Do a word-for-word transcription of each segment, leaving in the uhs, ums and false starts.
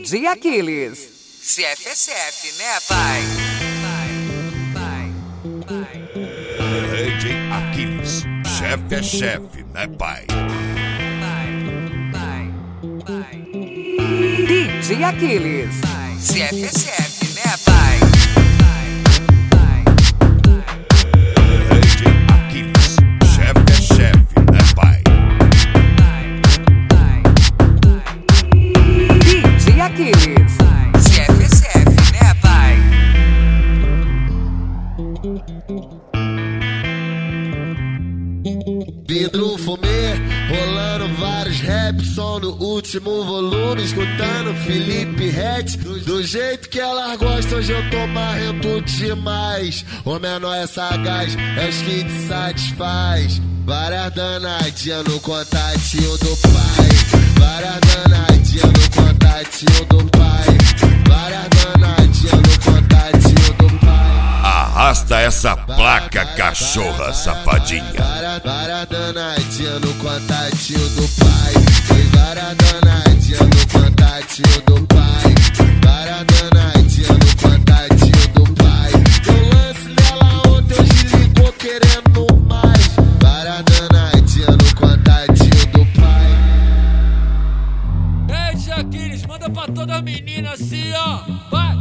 J Aquiles. C F é C F, né, pai? Pai, pai, pai. D J Aquiles, chefe é chefe, né, pai? Pai, pai, pai. D J Aquiles. C F é C F, né, pai? D J Aquiles, chefe é chefe, né, pai? D J Aquiles. C F é C F, né, pai? Vidro fumê, rolando vários raps, som no último volume, escutando Felipe Ret. Do jeito que elas gostam, hoje eu tô marrento demais. O menor é sagaz, é os que te satisfaz. Várias danadinhas no contatinho do pai. Várias danadinhas no contatinho do pai. Várias danadinhas no contatinho do pai. Arrasta essa placa, cachorra safadinha. Várias danadinhas no contatinho do pai. Tem várias danadinhas no contatinho do pai. Várias danadinhas no contatinho do pai. Eu lance nela ontem, hoje ligou querendo mais. Várias danadinhas no contatinho do pai. Ei, J Aquiles, manda pra toda menina assim, ó. Vai!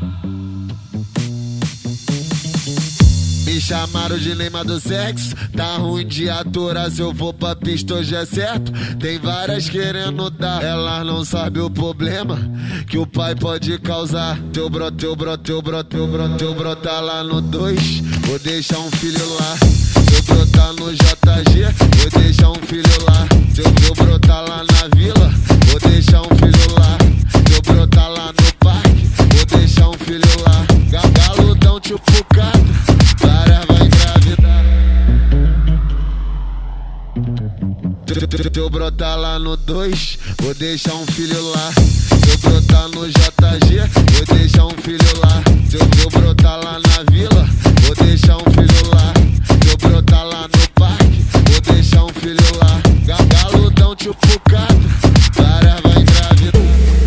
Me chamaram de Neymar do sexo, tá ruim de aturas, eu vou pra pista, hoje é certo. Tem várias querendo dar, elas não sabem o problema que o pai pode causar. Teu bro, teu bro, teu bro, teu bro, teu bro tá lá no dois, vou deixar um filho lá. Teu bro tá no J G, vou deixar um filho lá. Teu, teu bro tá lá na vila, vou deixar um filho lá. Teu bro tá lá no parque, vou deixar um filho lá. Galudão tipo gato, várias vai engravidar. Teu, teu bro tá lá no dois, vou deixar um filho lá. Teu bro tá no J G, vou deixar um filho lá. Teu, teu bro tá lá na vila, vou deixar um filho lá. Teu bro tá lá no parque, vou deixar um filho lá. Galudão tipo gato, várias vai engravidar.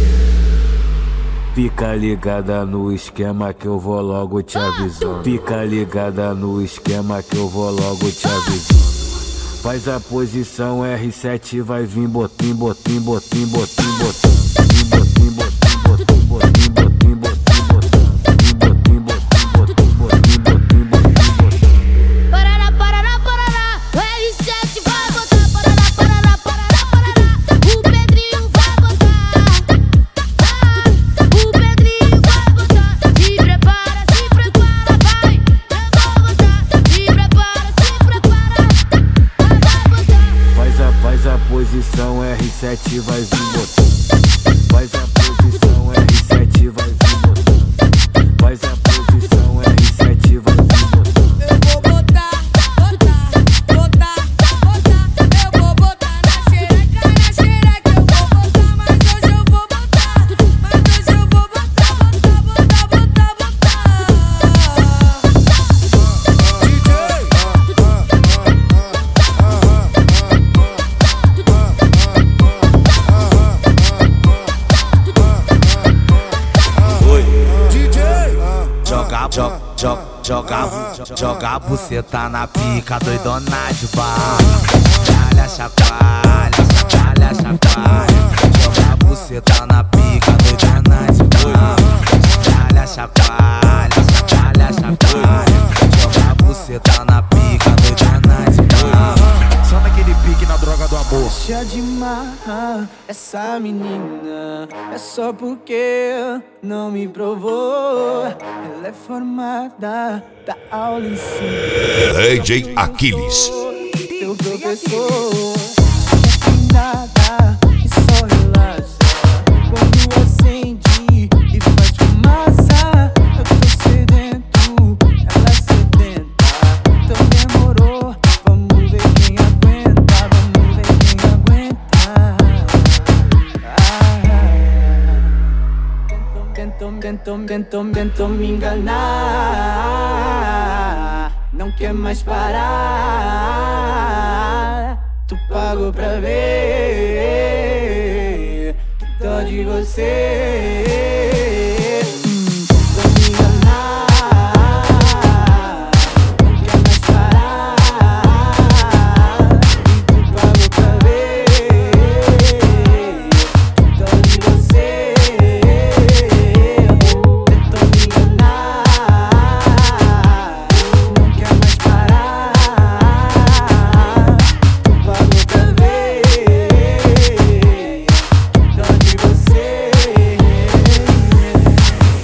Fica ligada no esquema que eu vou logo te avisando. Fica ligada no esquema que eu vou logo te avisando. Faz a posição R sete, vai vir botim, botim, botim, botim, botim. Botim, botim, botim, botim, botim, botim, botim, botim, botim, botim, botim, botim, botim. Parará, parará, parará, o R sete vai botar. Parará, parará, parará, parará, o Pedrinho vai botar. O Pedrinho vai botar. Se prepara, se prepara, vai. Eu vou botar. Se prepara, se prepara, vai botar. Faz a, faz a posição R sete, vai vir botão. Faz a posição R sete, vai vir botão. Faz a posição R sete, vai vir botão. Eu vou botar, botar, botar, botar. Eu vou botar na xereca, na xereca. Eu vou botar, mas hoje eu vou botar. Mas hoje eu vou botar, botar, botar, botar, botar. Joga, joga, joga, joga, joga a buceta na pica, doidona de barra. Chacoalha, chacoalha, chacoalha, chacoalha. Joga a buceta na pica, doidona de barra. Chacoalha, chacoalha, chacoalha, chacoalha. Joga a buceta na pica, doidona de barra. Só naquele pique na droga do amor. Deixa de marrar essa menina, é só porque não me provou. Ela é formada da aula em cima. D J Aquiles. Teu professor não tem nada e só relaxa quando acende e faz fumaça. Eu tô sedento, ela é sedenta. Então demorou, vamos ver quem aguenta, vamos ver quem aguenta. Tentou, tentou, tentou, tentou me enganar. Não quer mais parar. Tu pagou pra ver. de você.